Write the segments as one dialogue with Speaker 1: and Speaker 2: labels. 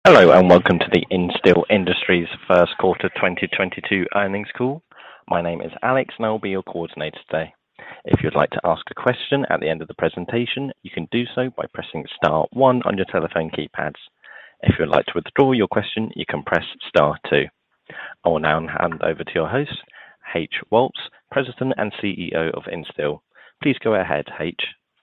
Speaker 1: Hello, and welcome to the Insteel Industries first quarter 2022 earnings call. My name is Alex, and I will be your coordinator today. If you'd like to ask a question at the end of the presentation, you can do so by pressing star one on your telephone keypads. If you'd like to withdraw your question, you can press star two. I will now hand over to your host, H. Woltz, President and CEO of Insteel. Please go ahead, H.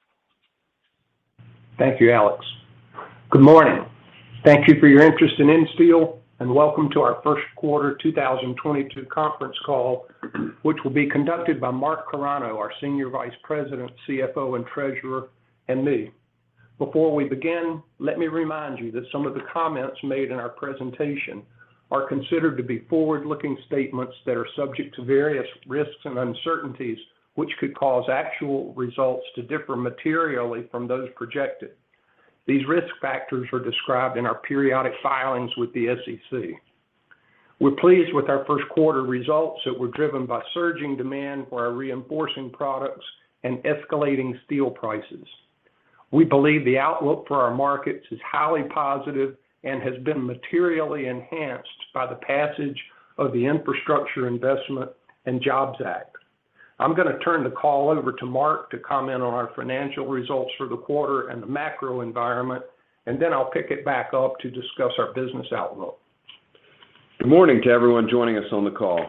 Speaker 2: Thank you, Alex. Good morning. Thank you for your interest in Insteel, and welcome to our first quarter 2022 conference call, which will be conducted by Mark Carano, our Senior Vice President, CFO, and Treasurer, and me. Before we begin, let me remind you that some of the comments made in our presentation are considered to be forward-looking statements that are subject to various risks and uncertainties, which could cause actual results to differ materially from those projected. These risk factors are described in our periodic filings with the SEC. We're pleased with our first quarter results that were driven by surging demand for our reinforcing products and escalating steel prices. We believe the outlook for our markets is highly positive and has been materially enhanced by the passage of the Infrastructure Investment and Jobs Act. I'm going to turn the call over to Mark to comment on our financial results for the quarter and the macro environment, and then I'll pick it back up to discuss our business outlook.
Speaker 3: Good morning to everyone joining us on the call.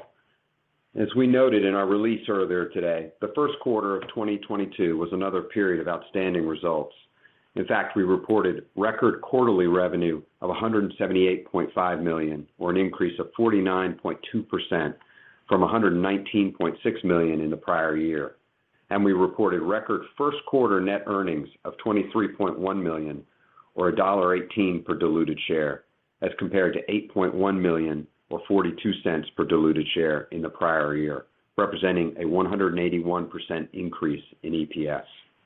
Speaker 3: As we noted in our release earlier today, the first quarter of 2022 was another period of outstanding results. In fact, we reported record quarterly revenue of $178.5 million, or an increase of 49.2% from $119.6 million in the prior year. And we reported record first quarter net earnings of $23.1 million, or $1.18 per diluted share, as compared to $8.1 million or 42 cents per diluted share in the prior year, representing a 181% increase in EPS.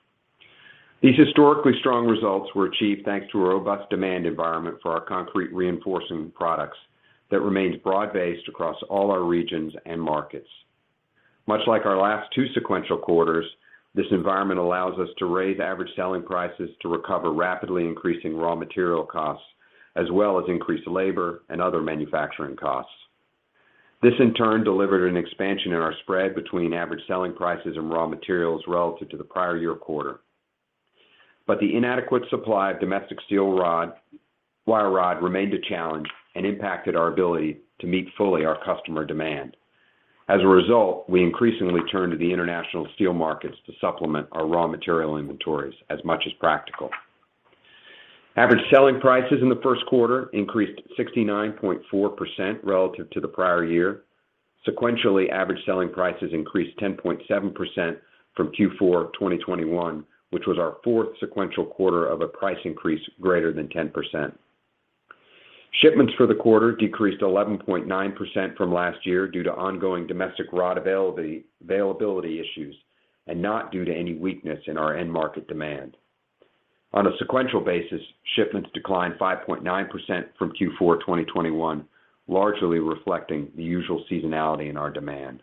Speaker 3: These historically strong results were achieved thanks to a robust demand environment for our concrete reinforcing products that remains broad-based across all our regions and markets. Much like our last two sequential quarters, this environment allows us to raise average selling prices to recover rapidly increasing raw material costs, as well as increase labor and other manufacturing costs. This in turn delivered an expansion in our spread between average selling prices and raw materials relative to the prior year quarter. But the inadequate supply of domestic wire rod remained a challenge and impacted our ability to meet fully our customer demand. As a result, we increasingly turned to the international steel markets to supplement our raw material inventories as much as practical. Average selling prices in the first quarter increased 69.4% relative to the prior year. Sequentially, average selling prices increased 10.7% from Q4 2021, which was our fourth sequential quarter of a price increase greater than 10%. Shipments for the quarter decreased 11.9% from last year due to ongoing domestic rod availability issues and not due to any weakness in our end market demand. On a sequential basis, shipments declined 5.9% from Q4 2021, largely reflecting the usual seasonality in our demand.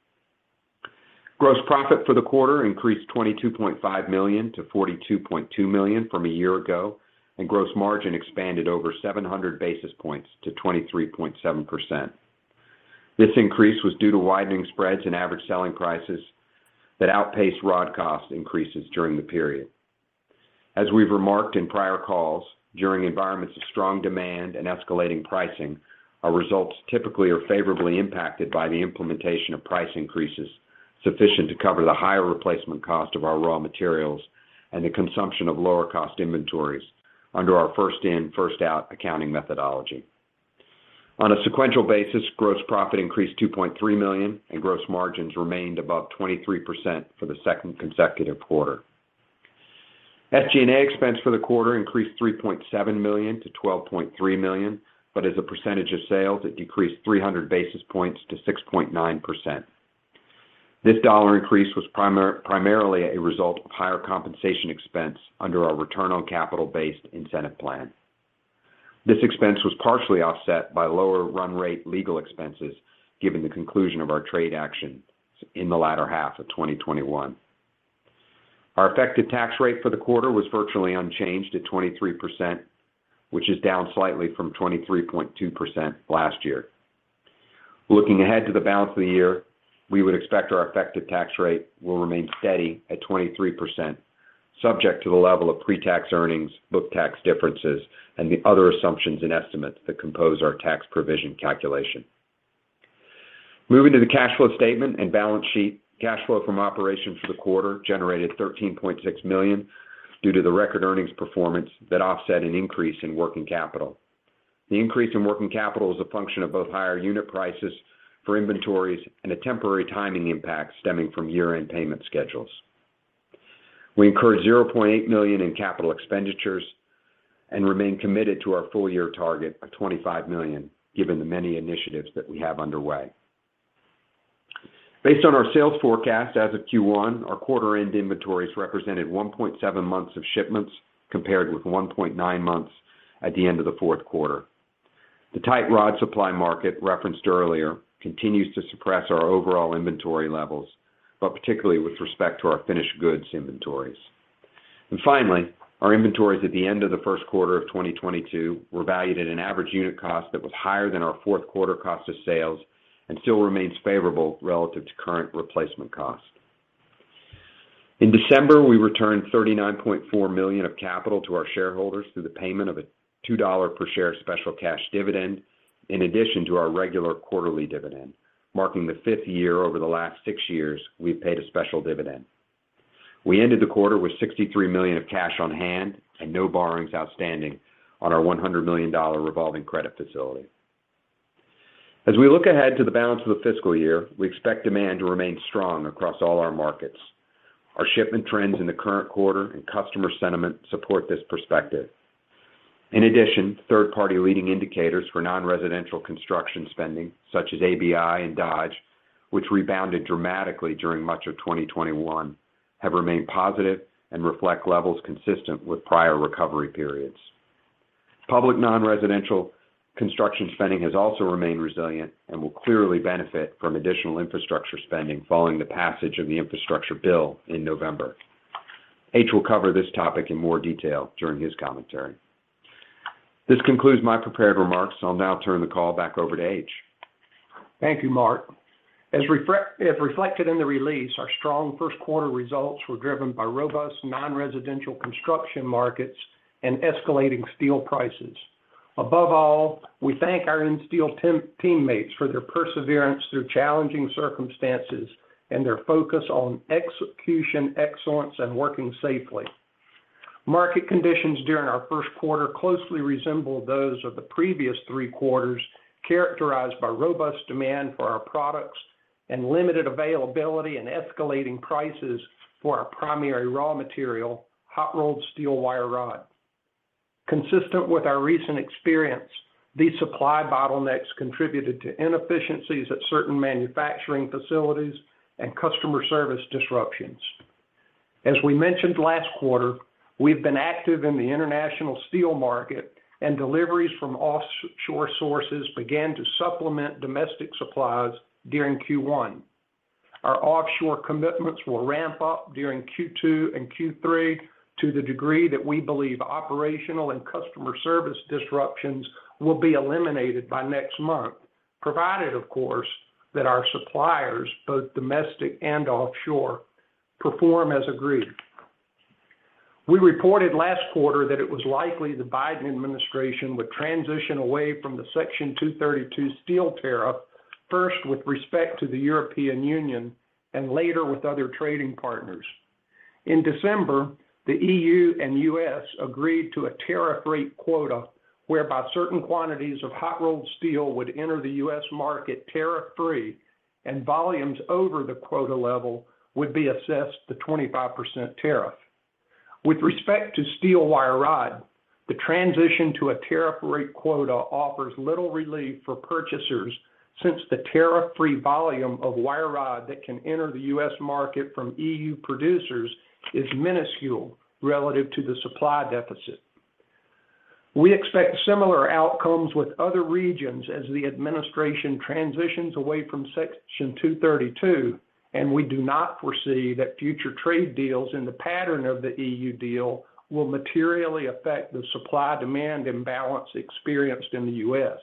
Speaker 3: Gross profit for the quarter increased $22.5 million to $42.2 million from a year ago, and gross margin expanded over 700 basis points to 23.7%. This increase was due to widening spreads in average selling prices that outpaced rod cost increases during the period. As we've remarked in prior calls, during environments of strong demand and escalating pricing, our results typically are favorably impacted by the implementation of price increases sufficient to cover the higher replacement cost of our raw materials and the consumption of lower cost inventories under our first in, first out accounting methodology. On a sequential basis, gross profit increased $2.3 million and gross margins remained above 23% for the second consecutive quarter. SG&A expense for the quarter increased $3.7 million to $12.3 million, but as a percentage of sales, it decreased 300 basis points to 6.9%. This dollar increase was primarily a result of higher compensation expense under our return on capital-based incentive plan. This expense was partially offset by lower run rate legal expenses given the conclusion of our trade action in the latter half of 2021. Our effective tax rate for the quarter was virtually unchanged at 23%. which is down slightly from 23.2% last year. Looking ahead to the balance of the year, we would expect our effective tax rate will remain steady at 23%, subject to the level of pre-tax earnings, book tax differences, and the other assumptions and estimates that compose our tax provision calculation. Moving to the cash flow statement and balance sheet, cash flow from operations for the quarter generated $13.6 million due to the record earnings performance that offset an increase in working capital. The increase in working capital is a function of both higher unit prices for inventories and a temporary timing impact stemming from year-end payment schedules. We incurred $0.8 million in capital expenditures and remain committed to our full-year target of $25 million, given the many initiatives that we have underway. Based on our sales forecast as of Q1, our quarter-end inventories represented 1.7 months of shipments compared with 1.9 months at the end of the fourth quarter. The tight rod supply market referenced earlier continues to suppress our overall inventory levels, but particularly with respect to our finished goods inventories. And finally, our inventories at the end of the first quarter of 2022 were valued at an average unit cost that was higher than our fourth quarter cost of sales and still remains favorable relative to current replacement cost. In December, we returned $39.4 million of capital to our shareholders through the payment of a $2 per share special cash dividend, in addition to our regular quarterly dividend, marking the fifth year over the last 6 years we've paid a special dividend. We ended the quarter with $63 million of cash on hand and no borrowings outstanding on our $100 million revolving credit facility. As we look ahead to the balance of the fiscal year, we expect demand to remain strong across all our markets. Our shipment trends in the current quarter and customer sentiment support this perspective. In addition, third-party leading indicators for non-residential construction spending, such as ABI and Dodge, which rebounded dramatically during much of 2021, have remained positive and reflect levels consistent with prior recovery periods. Public non-residential construction spending has also remained resilient and will clearly benefit from additional infrastructure spending following the passage of the infrastructure bill in November. H will cover this topic in more detail during his commentary. This concludes my prepared remarks. I'll now turn the call back over to H.
Speaker 2: Thank you, Mark. As reflected in the release, our strong first quarter results were driven by robust non-residential construction markets and escalating steel prices. Above all, we thank our Insteel teammates for their perseverance through challenging circumstances and their focus on execution excellence and working safely. Market conditions during our first quarter closely resembled those of the previous 3 quarters, characterized by robust demand for our products and limited availability and escalating prices for our primary raw material, hot-rolled steel wire rod. Consistent with our recent experience, these supply bottlenecks contributed to inefficiencies at certain manufacturing facilities and customer service disruptions. As we mentioned last quarter, we've been active in the international steel market, and deliveries from offshore sources began to supplement domestic supplies during Q1. Our offshore commitments will ramp up during Q2 and Q3 to the degree that we believe operational and customer service disruptions will be eliminated by next month, provided, of course, that our suppliers, both domestic and offshore, perform as agreed. We reported last quarter that it was likely the Biden administration would transition away from the Section 232 steel tariff, first with respect to the European Union and later with other trading partners. In December, the EU and US agreed to a tariff rate quota whereby certain quantities of hot-rolled steel would enter the US market tariff-free, and volumes over the quota level would be assessed the 25% tariff. With respect to steel wire rod, the transition to a tariff rate quota offers little relief for purchasers since the tariff-free volume of wire rod that can enter the U.S. market from EU producers is minuscule relative to the supply deficit. We expect similar outcomes with other regions as the administration transitions away from Section 232, and we do not foresee that future trade deals in the pattern of the EU deal will materially affect the supply-demand imbalance experienced in the U.S.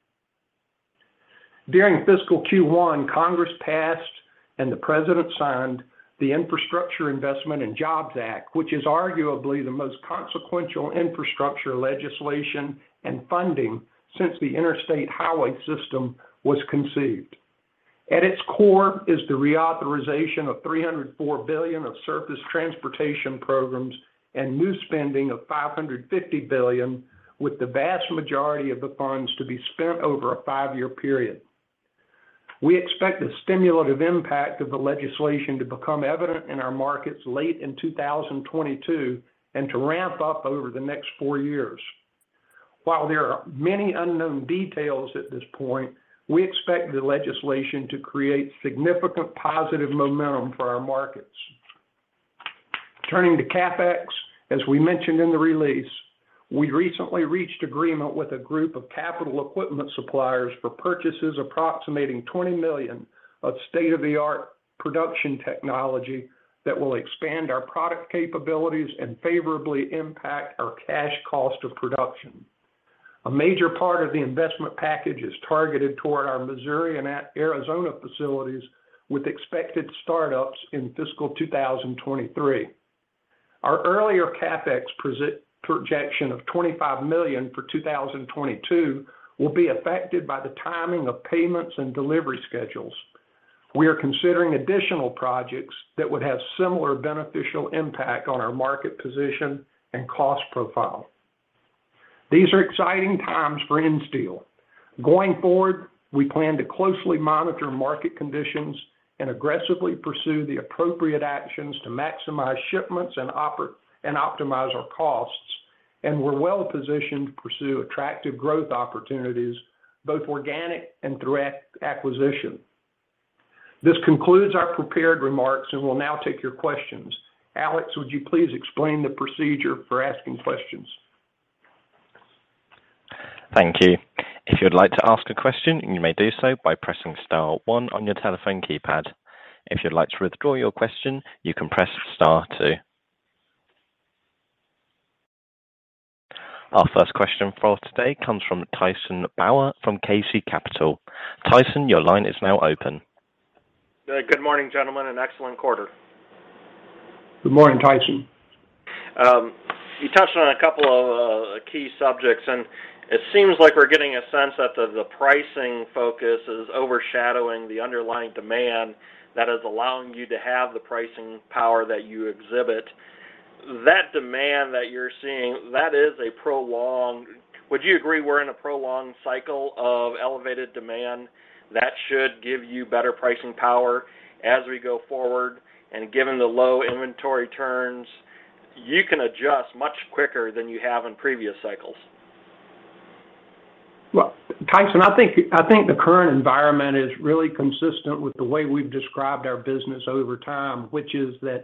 Speaker 2: During fiscal Q1, Congress passed and the President signed the Infrastructure Investment and Jobs Act, which is arguably the most consequential infrastructure legislation and funding since the interstate highway system was conceived. At its core is the reauthorization of $304 billion of surface transportation programs and new spending of $550 billion, with the vast majority of the funds to be spent over a 5-year period. We expect the stimulative impact of the legislation to become evident in our markets late in 2022 and to ramp up over the next 4 years. While there are many unknown details at this point, we expect the legislation to create significant positive momentum for our markets. Turning to CapEx, as we mentioned in the release, we recently reached agreement with a group of capital equipment suppliers for purchases approximating $20 million of state-of-the-art production technology that will expand our product capabilities and favorably impact our cash cost of production. A major part of the investment package is targeted toward our Missouri and Arizona facilities, with expected startups in fiscal 2023. Our earlier CapEx projection of $25 million for 2022 will be affected by the timing of payments and delivery schedules. We are considering additional projects that would have similar beneficial impact on our market position and cost profile. These are exciting times for Insteel. Going forward, we plan to closely monitor market conditions and aggressively pursue the appropriate actions to maximize shipments and optimize our costs, and we're well positioned to pursue attractive growth opportunities, both organic and through acquisition. This concludes our prepared remarks, and we'll now take your questions. Alex, would you please explain the procedure for asking questions?
Speaker 1: Thank you. If you'd like to ask a question, you may do so by pressing star 1 on your telephone keypad. If you'd like to withdraw your question, you can press star 2. Our first question for today comes from Tyson Bauer from KC Capital. Tyson, your line is now open.
Speaker 4: Good morning, gentlemen. An excellent quarter.
Speaker 2: Good morning, Tyson.
Speaker 4: You touched on a couple of key subjects, and it seems like we're getting a sense that the pricing focus is overshadowing the underlying demand that is allowing you to have the pricing power that you exhibit. That demand that you're seeing, that is a prolonged, would you agree we're in a prolonged cycle of elevated demand that should give you better pricing power as we go forward? And given the low inventory turns, you can adjust much quicker than you have in previous cycles.
Speaker 2: Well, Tyson, I think the current environment is really consistent with the way we've described our business over time, which is that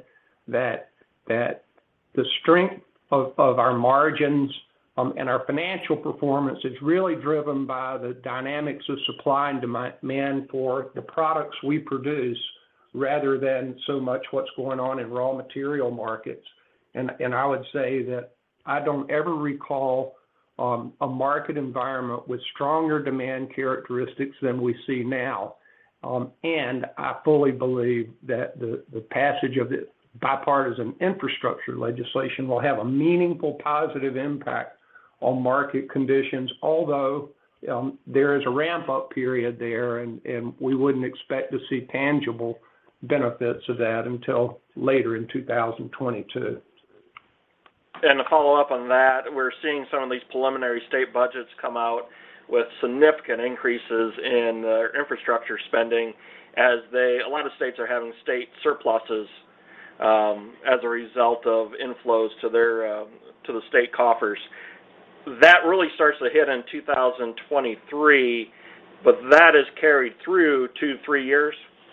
Speaker 2: the strength of our margins and our financial performance is really driven by the dynamics of supply and demand for the products we produce, rather than so much what's going on in raw material markets. And I would say that I don't ever recall a market environment with stronger demand characteristics than we see now. And I fully believe that the passage of the bipartisan infrastructure legislation will have a meaningful positive impact on market conditions, although there is a ramp-up period there, and we wouldn't expect to see tangible benefits of that until later in 2022.
Speaker 4: And to follow up on that, we're seeing some of these preliminary state budgets come out with significant increases in infrastructure spending, as a lot of states are having state surpluses as a result of inflows to the state coffers. That really starts to hit in 2023, but that is carried through 2-3 years.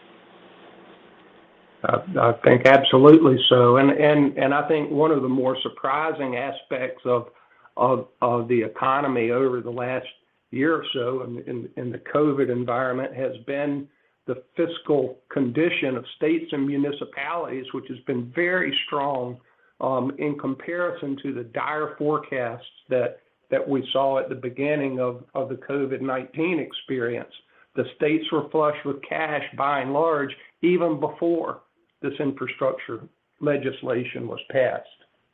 Speaker 2: I think absolutely so, and I think one of the more surprising aspects of the economy over the last year or so in the COVID environment has been the fiscal condition of states and municipalities, which has been very strong in comparison to the dire forecasts that we saw at the beginning of the COVID-19 experience. The states were flush with cash by and large, even before this infrastructure legislation was passed.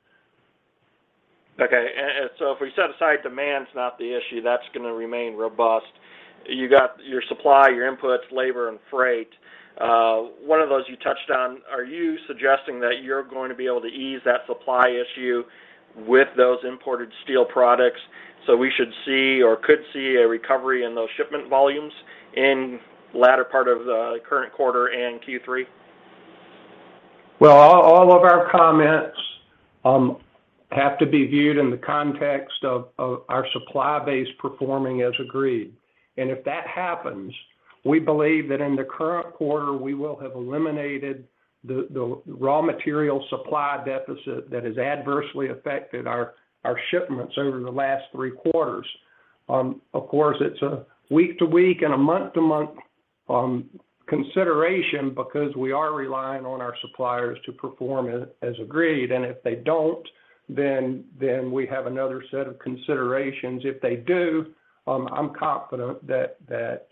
Speaker 4: Okay, and so if we set aside demand's not the issue, that's going to remain robust. You got your supply, your inputs, labor, and freight. One of those you touched on. Are you suggesting that you're going to be able to ease that supply issue with those imported steel products? So we should see or could see a recovery in those shipment volumes in the latter part of the current quarter and Q3?
Speaker 2: Well, all of our comments have to be viewed in the context of our supply base performing as agreed. And if that happens, we believe that in the current quarter, we will have eliminated the raw material supply deficit that has adversely affected our shipments over the last 3 quarters. Of course, it's a week-to-week and a month-to-month consideration because we are relying on our suppliers to perform as agreed. And if they don't, then we have another set of considerations. If they do, I'm confident that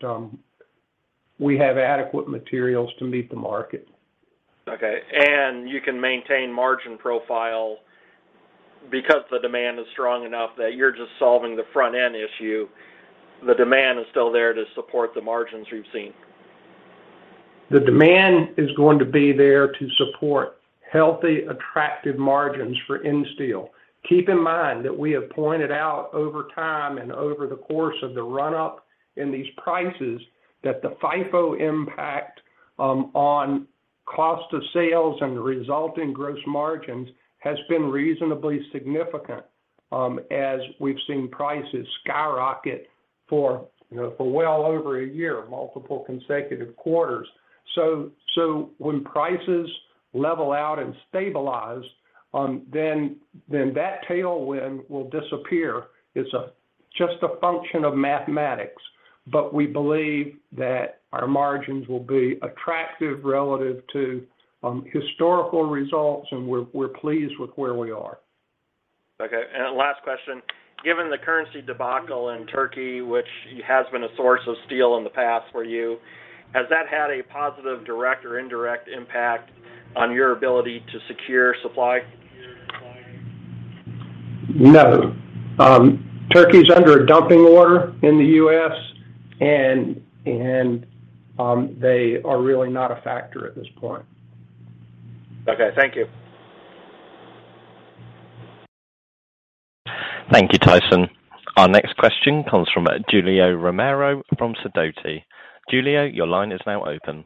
Speaker 2: we have adequate materials to meet the market.
Speaker 4: Okay, and you can maintain margin profile because the demand is strong enough that you're just solving the front end issue. The demand is still there to support the margins we've seen.
Speaker 2: The demand is going to be there to support healthy, attractive margins for Insteel. Keep in mind that we have pointed out over time and over the course of the run-up in these prices that the FIFO impact on cost of sales and the resulting gross margins has been reasonably significant as we've seen prices skyrocket for well over a year, multiple consecutive quarters. So when prices level out and stabilize, then that tailwind will disappear. It's just a function of mathematics, but we believe that our margins will be attractive relative to historical results, and we're pleased with where we are.
Speaker 4: Okay, and last question. Given the currency debacle in Turkey, which has been a source of steel in the past for you, has that had a positive direct or indirect impact on your ability to secure supply?
Speaker 2: No. Turkey's under a dumping order in the U.S., and they are really not a factor at this point.
Speaker 4: Okay, thank you.
Speaker 1: Thank you, Tyson. Our next question comes from Julio Romero from Sidoti. Julio, your line is now open.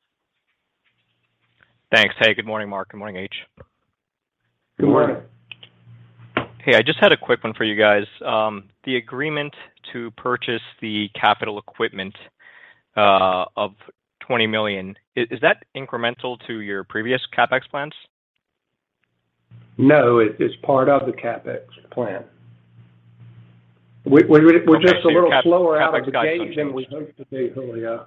Speaker 5: Thanks. Hey, good morning, Mark. Good morning, H.
Speaker 2: Good morning.
Speaker 5: Hey, I just had a quick one for you guys. The agreement to purchase the capital equipment of $20 million, is that incremental to your previous CapEx plans?
Speaker 2: No, it's part of the CapEx plan. We're just a little slower out of the gate than we hoped to be, Julio.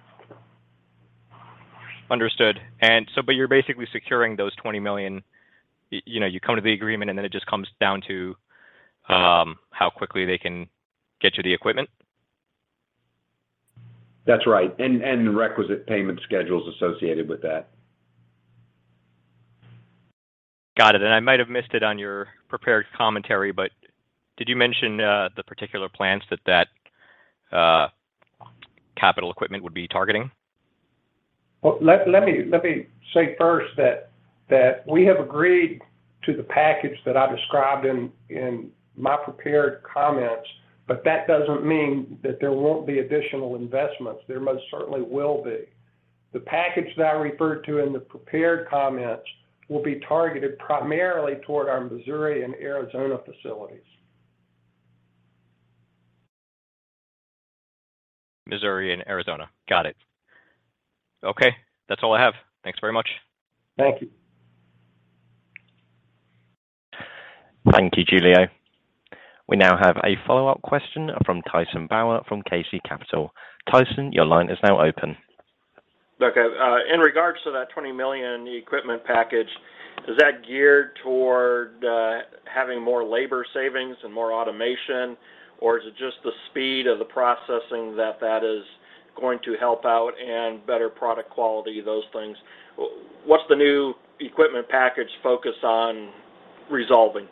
Speaker 5: Understood. But you're basically securing those $20 million. You come to the agreement, and then it just comes down to how quickly they can get you the equipment?
Speaker 3: That's right, and the requisite payment schedules associated with that.
Speaker 5: Got it. And I might have missed it on your prepared commentary, but did you mention the particular plants that capital equipment would be targeting?
Speaker 2: Well, let me say first that we have agreed to the package that I described in my prepared comments, but that doesn't mean that there won't be additional investments. There most certainly will be. The package that I referred to in the prepared comments will be targeted primarily toward our Missouri and Arizona facilities.
Speaker 5: Missouri and Arizona. Got it. Okay, that's all I have. Thanks very much.
Speaker 2: Thank you.
Speaker 1: Thank you, Julio. We now have a follow-up question from Tyson Bauer from KC Capital. Tyson, your line is now open.
Speaker 4: Okay. In regards to that $20 million equipment package, is that geared toward having more labor savings and more automation, or is it just the speed of the processing that is going to help out and better product quality, those things? What's the new equipment package focus on resolving?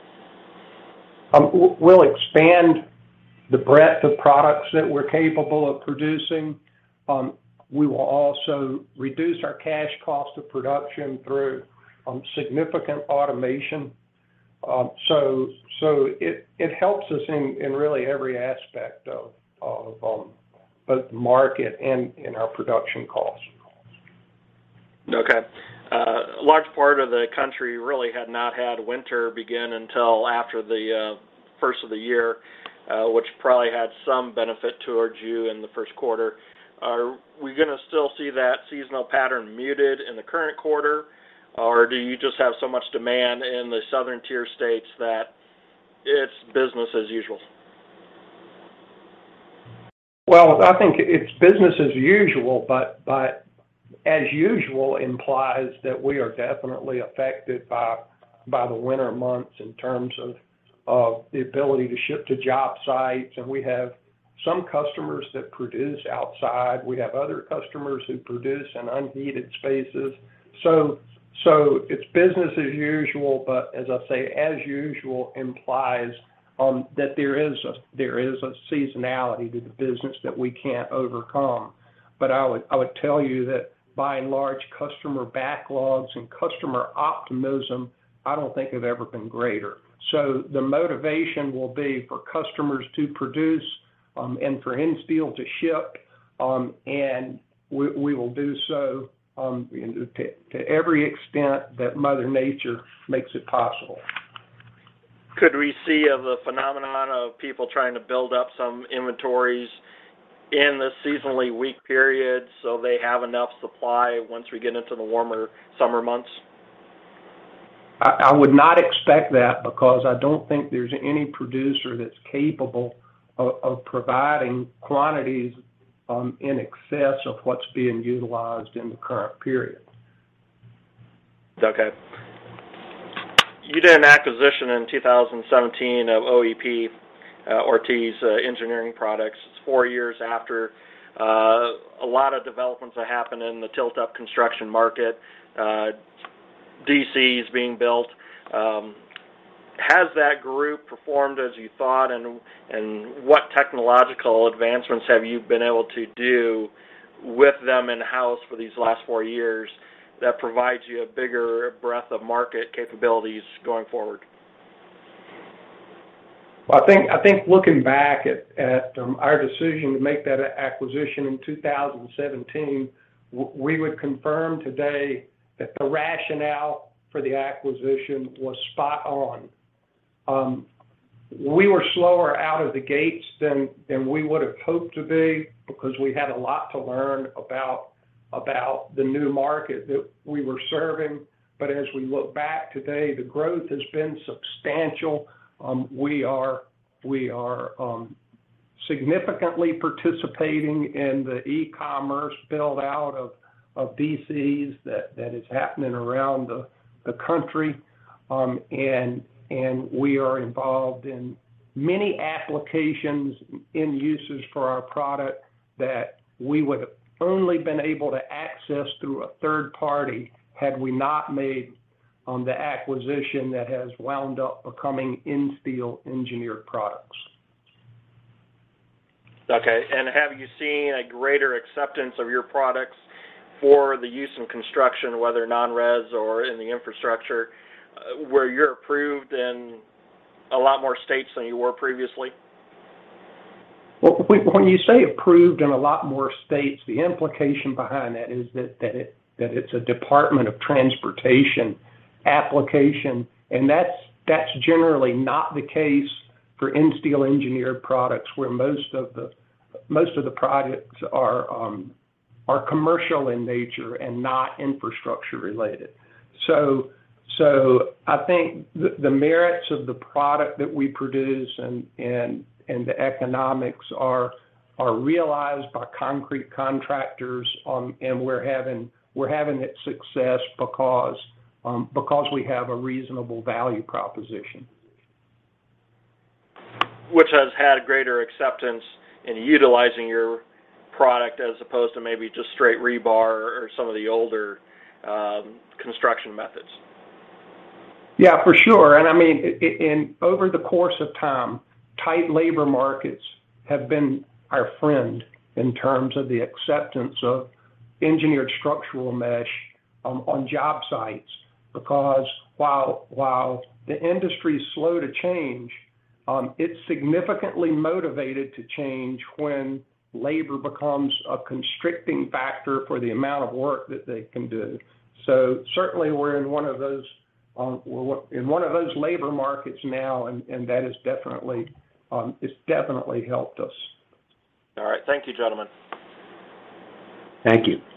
Speaker 2: We'll expand the breadth of products that we're capable of producing. We will also reduce our cash cost of production through significant automation. So it helps us in really every aspect of both the market and in our production costs.
Speaker 4: Okay. A large part of the country really had not had winter begin until after the first of the year, which probably had some benefit towards you in the first quarter. Are we going to still see that seasonal pattern muted in the current quarter, or do you just have so much demand in the southern tier states that it's business as usual?
Speaker 2: Well, I think it's business as usual, but as usual implies that we are definitely affected by the winter months in terms of the ability to ship to job sites. And we have some customers that produce outside. We have other customers who produce in unheated spaces. So it's business as usual, but as I say, as usual implies that there is a seasonality to the business that we can't overcome. But I would tell you that by and large, customer backlogs and customer optimism, I don't think have ever been greater. So the motivation will be for customers to produce and for Insteel to ship, and we will do so to every extent that Mother Nature makes it possible.
Speaker 4: Could we see the phenomenon of people trying to build up some inventories in the seasonally weak period so they have enough supply once we get into the warmer summer months?
Speaker 2: I would not expect that, because I don't think there's any producer that's capable of providing quantities in excess of what's being utilized in the current period.
Speaker 4: Okay. You did an acquisition in 2017 of OEP, Ortiz Engineering Products. It's 4 years after a lot of developments that happened in the tilt-up construction market, DCs being built. Has that group performed as you thought, and what technological advancements have you been able to do with them in-house for these last 4 years that provides you a bigger breadth of market capabilities going forward?
Speaker 2: Well, I think looking back at our decision to make that acquisition in 2017, we would confirm today that the rationale for the acquisition was spot on. We were slower out of the gates than we would have hoped to be, because we had a lot to learn about the new market that we were serving. But as we look back today, the growth has been substantial. We are significantly participating in the e-commerce build out of DCs that is happening around the country, and we are involved in many applications in uses for our product that we would have only been able to access through a third party had we not made the acquisition that has wound up becoming Insteel Engineered Products.
Speaker 4: Okay, and have you seen a greater acceptance of your products for the use in construction, whether non-res or in the infrastructure, where you're approved in a lot more states than you were previously?
Speaker 2: Well, when you say approved in a lot more states, the implication behind that is that it's a Department of Transportation application, and that's generally not the case for Insteel Engineered Products, where most of the projects are commercial in nature and not infrastructure related. So I think the merits of the product that we produce and the economics are realized by concrete contractors, and we're having its success because because we have a reasonable value proposition.
Speaker 4: Which has had greater acceptance in utilizing your product as opposed to maybe just straight rebar or some of the older construction methods.
Speaker 2: Yeah, for sure. And I mean, over the course of time, tight labor markets have been our friend in terms of the acceptance of engineered structural mesh on job sites, because while the industry is slow to change, it's significantly motivated to change when labor becomes a constricting factor for the amount of work that they can do. So certainly we're in one of those labor markets now, and that is definitely it's definitely helped us.
Speaker 4: All right, thank you, gentlemen.
Speaker 3: Thank you.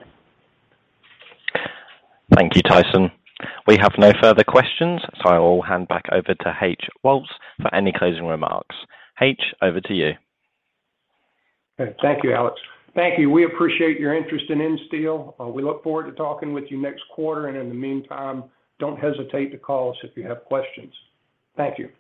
Speaker 1: Thank you, Tyson. We have no further questions, so I will hand back over to H. Waltz for any closing remarks. H, over to you.
Speaker 2: Okay, thank you, Alex. Thank you. We appreciate your interest in Insteel. We look forward to talking with you next quarter, and in the meantime, don't hesitate to call us if you have questions. Thank you.